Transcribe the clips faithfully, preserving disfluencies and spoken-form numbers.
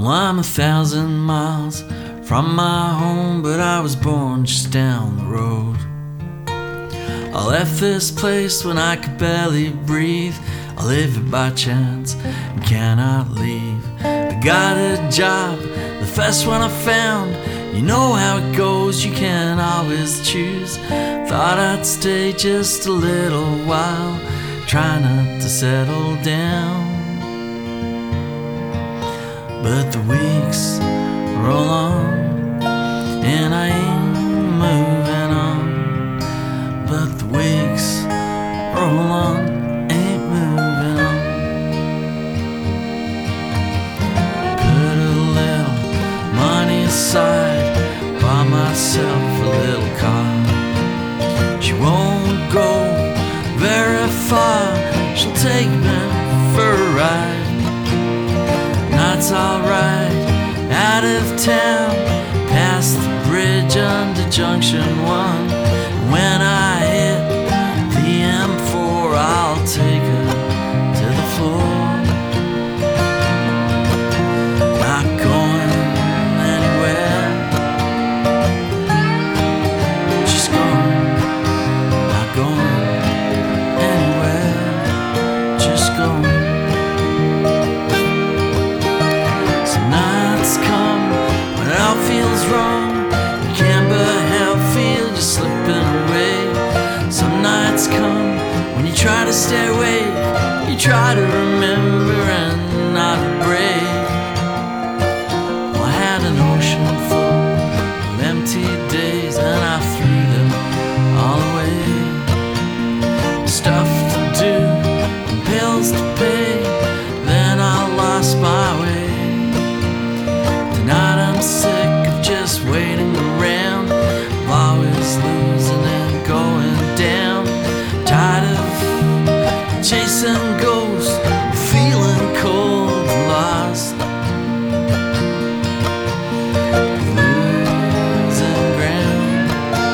Well, I'm a thousand miles from my home, but I was born just down the road. I left this place when I could barely breathe. I live it by chance and cannot leave. I got a job, the first one I found. You know how it goes, you can't always choose. Thought I'd stay just a little while, try not to settle down. But the weeks roll on and I ain't moving on. But the weeks roll on, ain't moving on. Put a little money aside, buy myself a little car. She won't go very far, she'll take me for a ride. Night's alright, out of town, past the bridge under Junction one. When I hit the M four, I'll take her to the floor. Not going anywhere, just going, not going anywhere, just going. Some nights come when it all feels wrong, you can't but help feel you're slipping away. Some nights come when you try to stay awake, you try to remember and not break. Well, I had an ocean full of empty days and I threw them all away. Stuff to do, bills to pay, then I lost my way. Tonight I'm sick of just waiting around, of always losing and going down. Tired of chasing ghosts, feeling cold and lost. Losing ground,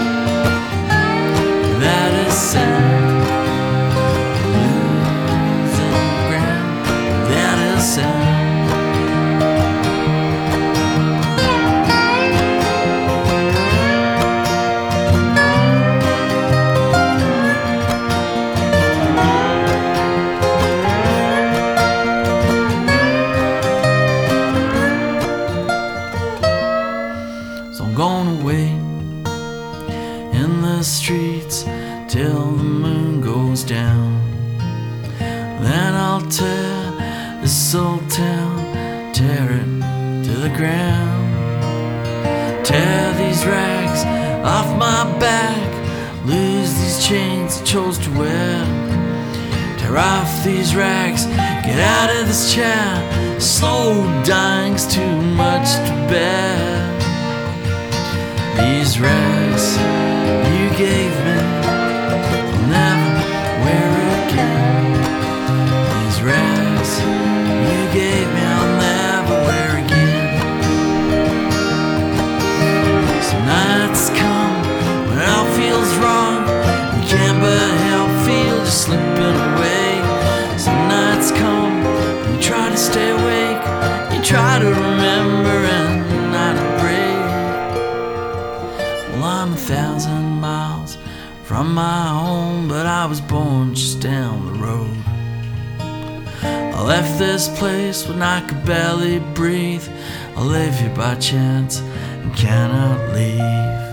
that is sad. Losing ground, that is sad. So I'm gonna wait in the streets till the moon goes down. Then I'll tear this old town, tear it to the ground. Tear these rags off my back, lose these chains I chose to wear. Tear off these rags, get out of this chair. Slow dying's too much to bear. These rags you gave me, I'll never wear again. These rags you gave me, I'll never wear again. Some nights come when it all feels wrong, you can't but help feel you're slipping away. Some nights come when you try to stay awake, you try to remember and not break. Well, I'm a thousand miles from my home, but I was born just down the road. I left this place when I could barely breathe. I live here by chance and cannot leave.